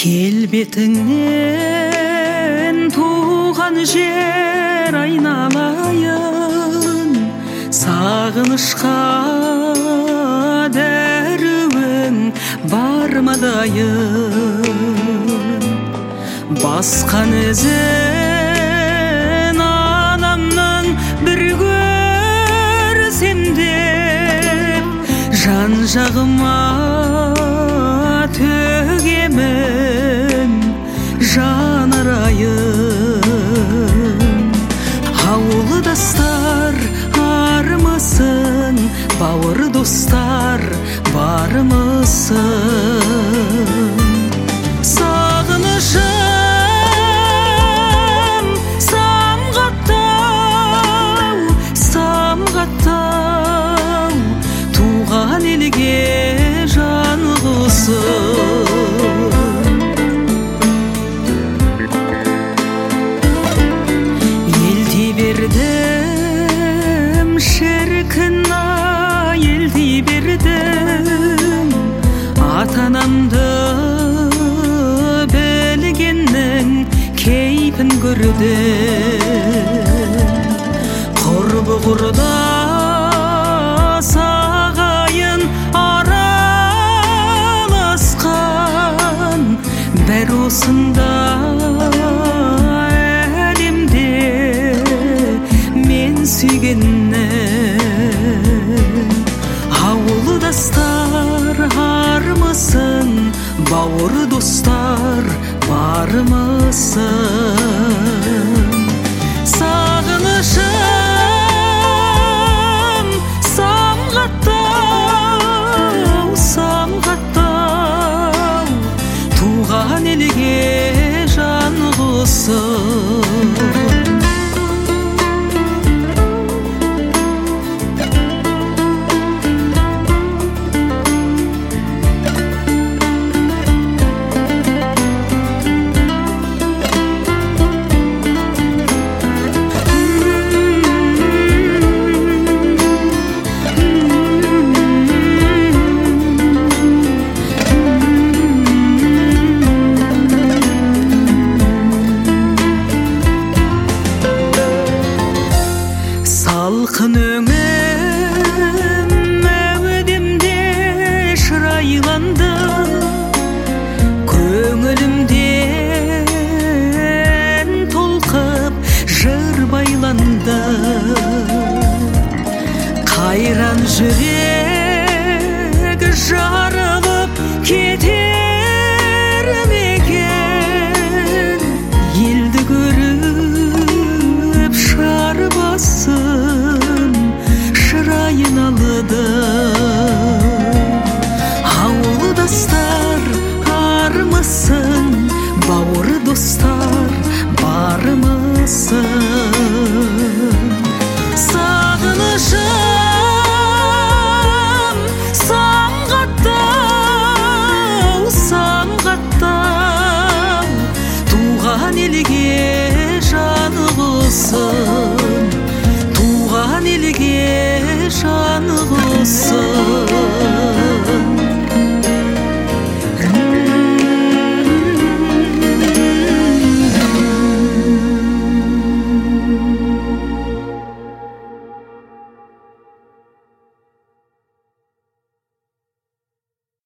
келбетіңнен туған жер айналайын, сағынышқа дәруің бармадайын. Басқан ізін анамның бір көрсем деп, жан жағыма төгемін жанарайын. Ауылдастар армысың, бауыр достар бармысың? Сағынышым самғаттау, самғаттау, туған елге жан құсым. Елдей бердім шіркін-ай, елдей бердім, ата-анамды білгеннің кейпін көрдім. Құрбы құрдас ағайын араласқан, бәр осында әлемде мен сүйгеннің. Ауылдастар армысың, бауыр достар бармысың? Сағынышым самғаттау, самғаттау, туған елге жан құсым. Салқын өңім әудемде шырайланды, көңілімден толқып жыр байланды. Қайран жүрек жарылып кетер мекен, елді көріп шар басым шырайын алды. Ауылдастар армысың, бауыр достар бармысың? Сағынышым самғаттау, самғаттау, туған елге жан құсым, туған елге жан құсым.